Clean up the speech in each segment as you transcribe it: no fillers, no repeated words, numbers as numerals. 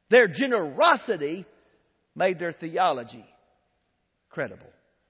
Their generosity made their theology credible.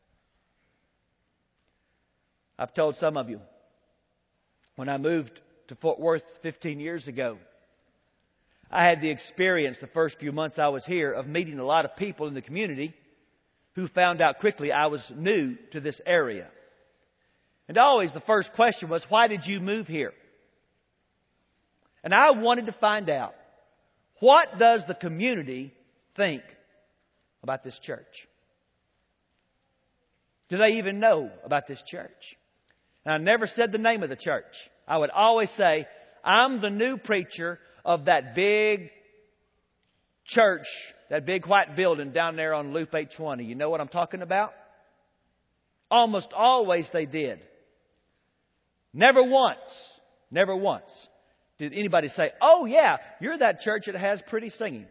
I've told some of you, when I moved to Fort Worth 15 years ago, I had the experience the first few months I was here of meeting a lot of people in the community who found out quickly I was new to this area. And always the first question was, why did you move here? And I wanted to find out, what does the community think about this church? Do they even know about this church? And I never said the name of the church. I would always say, I'm the new preacher of that big church, that big white building down there on Loop 820. You know what I'm talking about? Almost always they did. Never once did anybody say, oh yeah, you're that church that has pretty singing.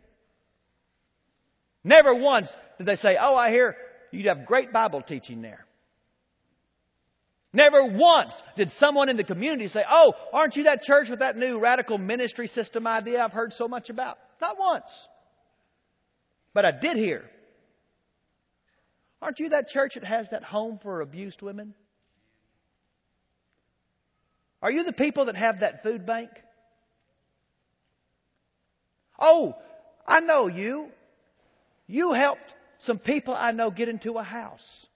Never once did they say, oh, I hear you'd have great Bible teaching there. Never once did someone in the community say, oh, aren't you that church with that new radical ministry system idea I've heard so much about? Not once. But I did hear, aren't you that church that has that home for abused women? Are you the people that have that food bank? Oh, I know you. You helped some people I know get into a house.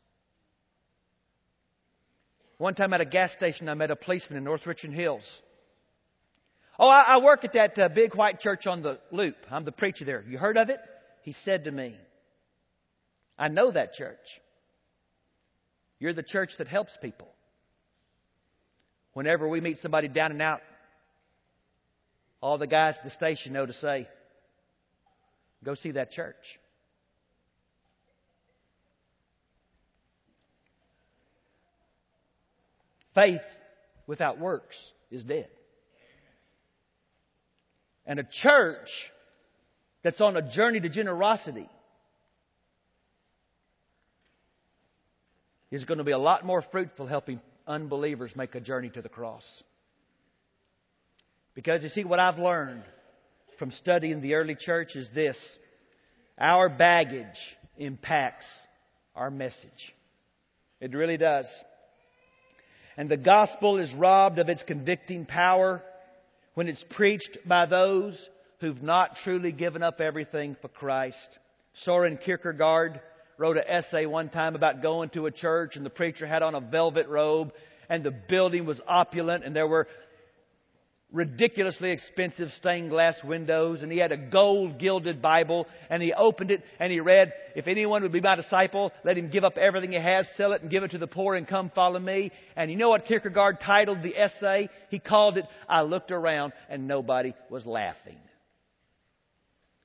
One time at a gas station, I met a policeman in North Richland Hills. Oh, I work at that big white church on the Loop. I'm the preacher there. You heard of it? He said to me, I know that church. You're the church that helps people. Whenever we meet somebody down and out, all the guys at the station know to say, go see that church. Faith without works is dead. And a church that's on a journey to generosity is going to be a lot more fruitful helping unbelievers make a journey to the cross. Because you see, what I've learned from studying the early church is this: our baggage impacts our message. It really does. And the gospel is robbed of its convicting power when it's preached by those who've not truly given up everything for Christ. Soren Kierkegaard wrote an essay one time about going to a church, and the preacher had on a velvet robe, and the building was opulent, and there were ridiculously expensive stained glass windows, and he had a gold gilded Bible, and he opened it and he read, if anyone would be my disciple, let him give up everything he has, sell it and give it to the poor, and come follow me. And you know what Kierkegaard titled the essay? He called it, I Looked Around and Nobody Was Laughing.